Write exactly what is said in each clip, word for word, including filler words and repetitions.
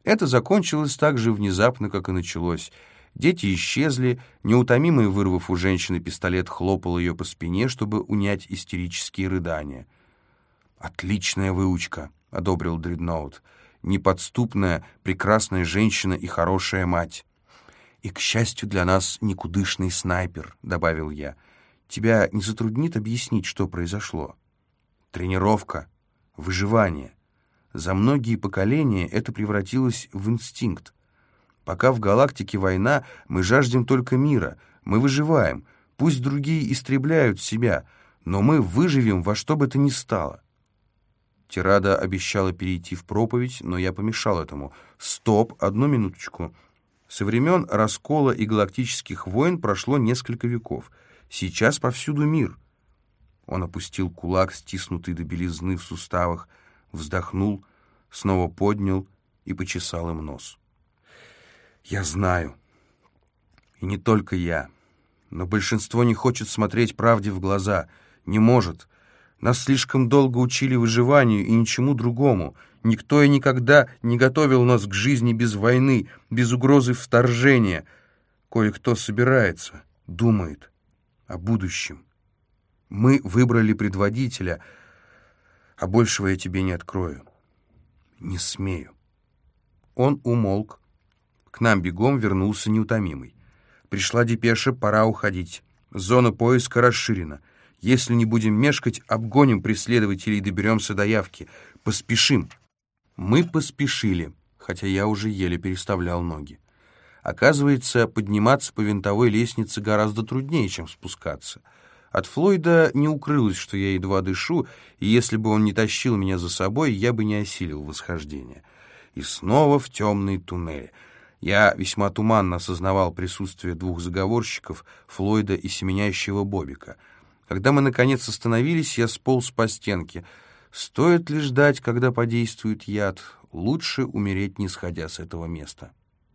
Это закончилось так же внезапно, как и началось. Дети исчезли, неутомимый, вырвав у женщины пистолет, хлопал ее по спине, чтобы унять истерические рыдания. «Отличная выучка», — одобрил Дредноут. «Неподступная, прекрасная женщина и хорошая мать». «И, к счастью для нас, никудышный снайпер», — добавил я. «Тебя не затруднит объяснить, что произошло?» «Тренировка, выживание. За многие поколения это превратилось в инстинкт. Пока в галактике война, мы жаждем только мира, мы выживаем. Пусть другие истребляют себя, но мы выживем во что бы то ни стало». Тирада обещала перейти в проповедь, но я помешал этому. «Стоп, одну минуточку. Со времен раскола и галактических войн прошло несколько веков. Сейчас повсюду мир». Он опустил кулак, стиснутый до белизны в суставах, вздохнул, снова поднял и почесал им нос. «Я знаю. И не только я. Но большинство не хочет смотреть правде в глаза. Не может. Нас слишком долго учили выживанию и ничему другому. Никто и никогда не готовил нас к жизни без войны, без угрозы вторжения. Кое-кто собирается, думает о будущем. Мы выбрали предводителя, а большего я тебе не открою. Не смею». Он умолк. К нам бегом вернулся неутомимый. «Пришла депеша, пора уходить. Зона поиска расширена. Если не будем мешкать, обгоним преследователей и доберемся до явки. Поспешим». Мы поспешили, хотя я уже еле переставлял ноги. Оказывается, подниматься по винтовой лестнице гораздо труднее, чем спускаться. От Флойда не укрылось, что я едва дышу, и если бы он не тащил меня за собой, я бы не осилил восхождение. И снова в темный туннель. Я весьма туманно осознавал присутствие двух заговорщиков, Флойда и семенящего Бобика. Когда мы, наконец, остановились, я сполз по стенке. Стоит ли ждать, когда подействует яд? Лучше умереть, не сходя с этого места.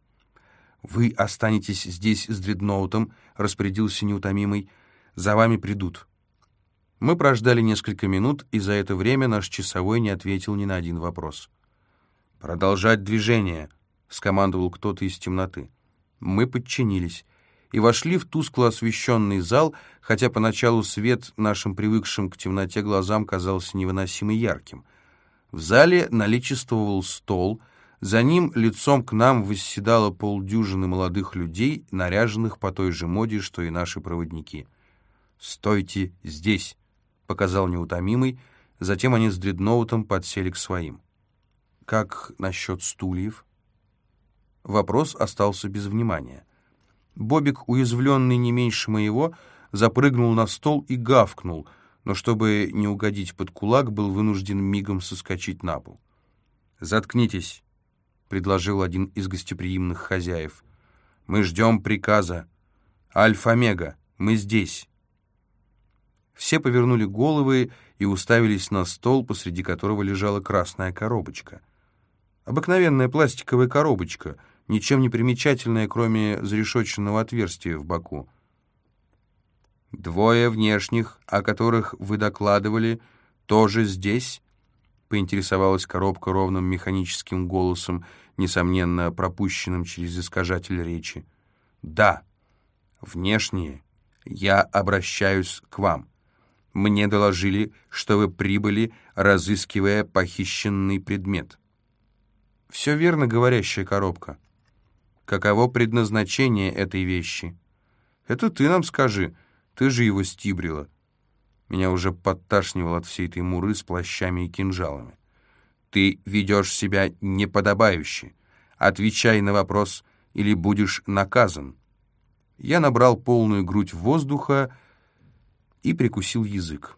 «Вы останетесь здесь с Дредноутом», — распорядился неутомимый. «За вами придут». Мы прождали несколько минут, и за это время наш часовой не ответил ни на один вопрос. «Продолжать движение», — скомандовал кто-то из темноты. Мы подчинились и вошли в тускло освещенный зал, хотя поначалу свет нашим привыкшим к темноте глазам казался невыносимо ярким. В зале наличествовал стол, за ним лицом к нам восседало полдюжины молодых людей, наряженных по той же моде, что и наши проводники. «Стойте здесь», — показал неутомимый, затем они с Дредноутом подсели к своим. «Как насчет стульев?» Вопрос остался без внимания. Бобик, уязвленный не меньше моего, запрыгнул на стол и гавкнул, но, чтобы не угодить под кулак, был вынужден мигом соскочить на пол. «Заткнитесь», — предложил один из гостеприимных хозяев. «Мы ждем приказа. Альфа-Мега, мы здесь». Все повернули головы и уставились на стол, посреди которого лежала красная коробочка. Обыкновенная пластиковая коробочка, ничем не примечательная, кроме зарешоченного отверстия в боку. «Двое внешних, о которых вы докладывали, тоже здесь?» — поинтересовалась коробка ровным механическим голосом, несомненно пропущенным через искажатель речи. «Да, внешние. Я обращаюсь к вам. Мне доложили, что вы прибыли, разыскивая похищенный предмет». «Все верно, говорящая коробка». «Каково предназначение этой вещи?» «Это ты нам скажи, ты же его стибрила». Меня уже подташнивало от всей этой муры с плащами и кинжалами. «Ты ведешь себя неподобающе. Отвечай на вопрос, или будешь наказан». Я набрал полную грудь воздуха и прикусил язык.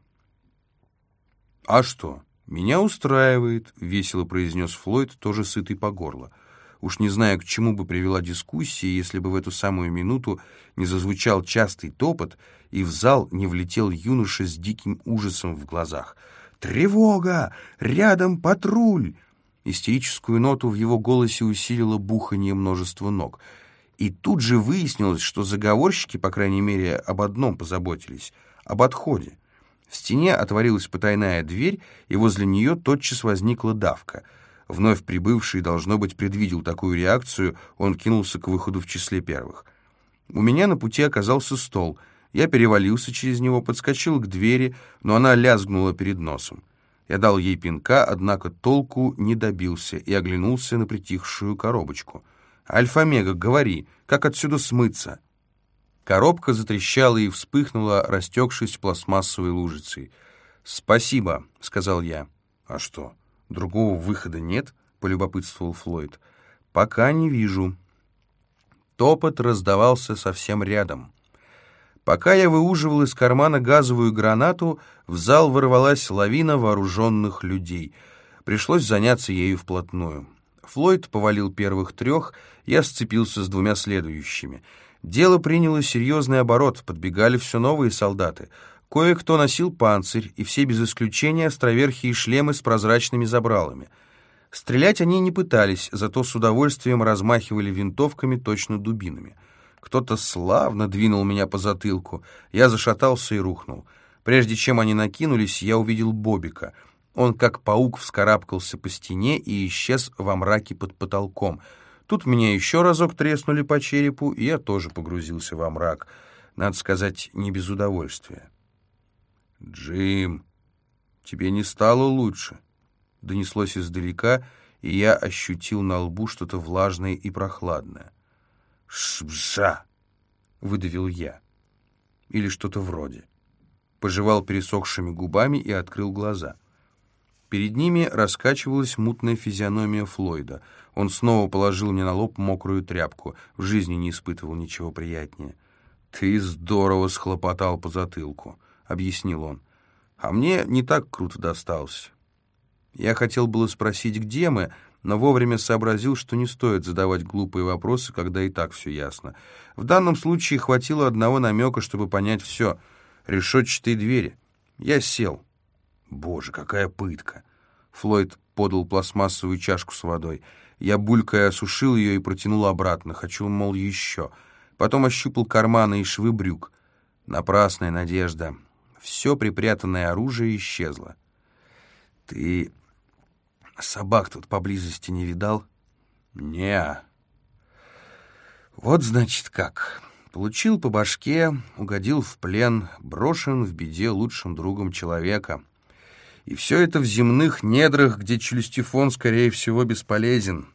«А что? Меня устраивает», — весело произнес Флойд, тоже сытый по горло. Уж не знаю, к чему бы привела дискуссия, если бы в эту самую минуту не зазвучал частый топот, и в зал не влетел юноша с диким ужасом в глазах. «Тревога! Рядом патруль!» Истерическую ноту в его голосе усилило бухание множества ног. И тут же выяснилось, что заговорщики, по крайней мере, об одном позаботились — об отходе. В стене отворилась потайная дверь, и возле нее тотчас возникла давка. Вновь прибывший, должно быть, предвидел такую реакцию, он кинулся к выходу в числе первых. У меня на пути оказался стол. Я перевалился через него, подскочил к двери, но она лязгнула перед носом. Я дал ей пинка, однако толку не добился и оглянулся на притихшую коробочку. «Альфа-Мега, говори, как отсюда смыться?» Коробка затрещала и вспыхнула, растекшись пластмассовой лужицей. «Спасибо», — сказал я. «А что, другого выхода нет?» — полюбопытствовал Флойд. «Пока не вижу». Топот раздавался совсем рядом. Пока я выуживал из кармана газовую гранату, в зал ворвалась лавина вооруженных людей. Пришлось заняться ею вплотную. Флойд повалил первых трех, я сцепился с двумя следующими. Дело приняло серьезный оборот, подбегали все новые солдаты. Кое-кто носил панцирь, и все без исключения островерхие шлемы с прозрачными забралами. Стрелять они не пытались, зато с удовольствием размахивали винтовками, точно дубинами. Кто-то славно двинул меня по затылку. Я зашатался и рухнул. Прежде чем они накинулись, я увидел Бобика. Он, как паук, вскарабкался по стене и исчез во мраке под потолком. Тут меня еще разок треснули по черепу, и я тоже погрузился во мрак. Надо сказать, не без удовольствия. «Джим, тебе не стало лучше?» Донеслось издалека, и я ощутил на лбу что-то влажное и прохладное. «Шбжа!» — выдавил я. Или что-то вроде. Пожевал пересохшими губами и открыл глаза. Перед ними раскачивалась мутная физиономия Флойда. Он снова положил мне на лоб мокрую тряпку. В жизни не испытывал ничего приятнее. «Ты здорово схлопотал по затылку», — объяснил он. «А мне не так круто досталось». Я хотел было спросить, где мы, но вовремя сообразил, что не стоит задавать глупые вопросы, когда и так все ясно. В данном случае хватило одного намека, чтобы понять все. Решетчатые двери. Я сел. Боже, какая пытка! Флойд подал пластмассовую чашку с водой. Я, булькая, осушил ее и протянул обратно. Хочу, мол, еще. Потом ощупал карманы и швы брюк. Напрасная надежда. Все припрятанное оружие исчезло. «Ты собак тут поблизости не видал?» «Не-а». «Вот, значит, как. Получил по башке, угодил в плен, брошен в беде лучшим другом человека. И все это в земных недрах, где челюстифон, скорее всего, бесполезен.